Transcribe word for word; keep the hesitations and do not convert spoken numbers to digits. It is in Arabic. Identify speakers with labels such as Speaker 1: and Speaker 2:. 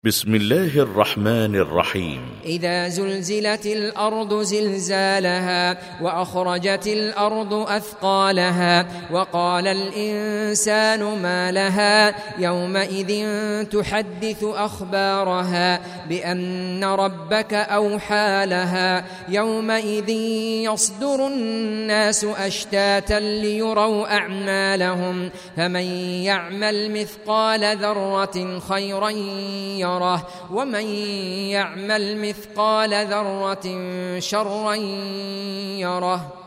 Speaker 1: بسم الله الرحمن الرحيم.
Speaker 2: إذا زلزلت الأرض زلزالها وأخرجت الأرض أثقالها وقال الإنسان ما لها يومئذ تحدث أخبارها بأن ربك أوحى لها يومئذ يصدر الناس أشتاتا ليروا أعمالهم فمن يعمل مثقال ذرة خيرا يره ومن يعمل مثقال ذرة شرا يره.